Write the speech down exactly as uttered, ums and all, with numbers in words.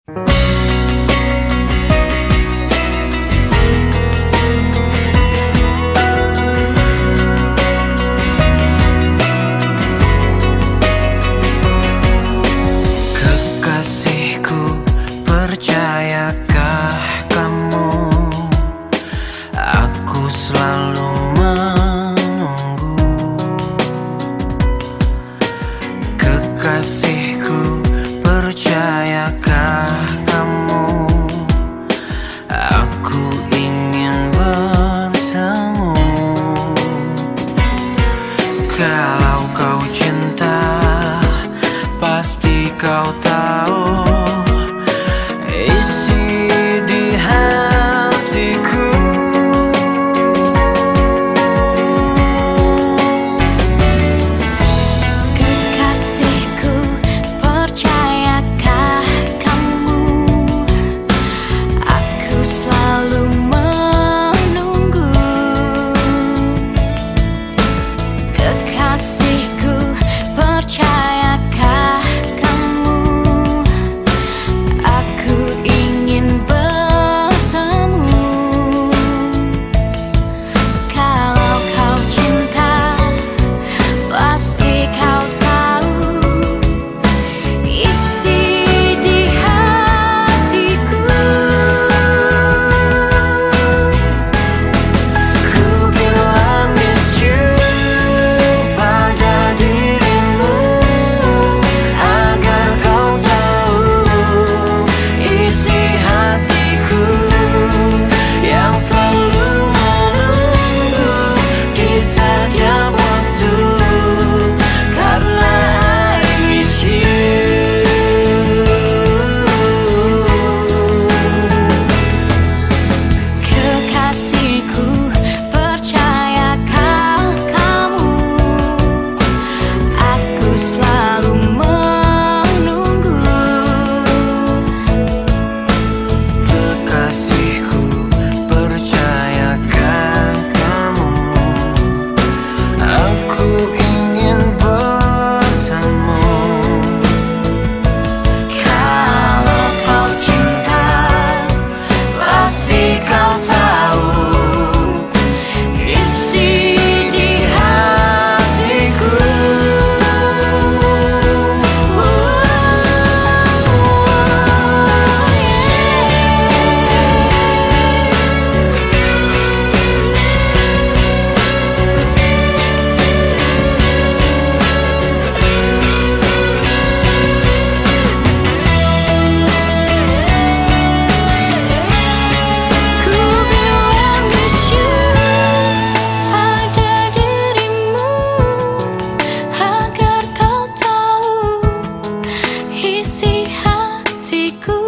Kekasihku, percayakah kamu? Aku selalu menunggu. Kekasihku, percayakah kamu? Aku ingin bertemu. Kalau kau cinta, pasti kau tahu isi di hatiku. Kekasihku, percayakah kamu? Aku selalu menunggu. Kekasihku, percayakah kamu? Aku ingin bertemu. Kalau kau cinta, pasti kau tahu isi di hatiku. Ku bilang miss you pada dirimu, agar kau tahu isi hatiku yang selalu menunggu di setiap waktu, karena I miss you. Kekasihku, percayakah kamu? Aku selalu menunggu. Kekasihku, percayakah kamu? Aku ingin bertemu. Kalau kau cinta, pasti kau tahu isi di hatiku. Ku bilang miss you pada dirimu, agar kau tahu isi hatiku.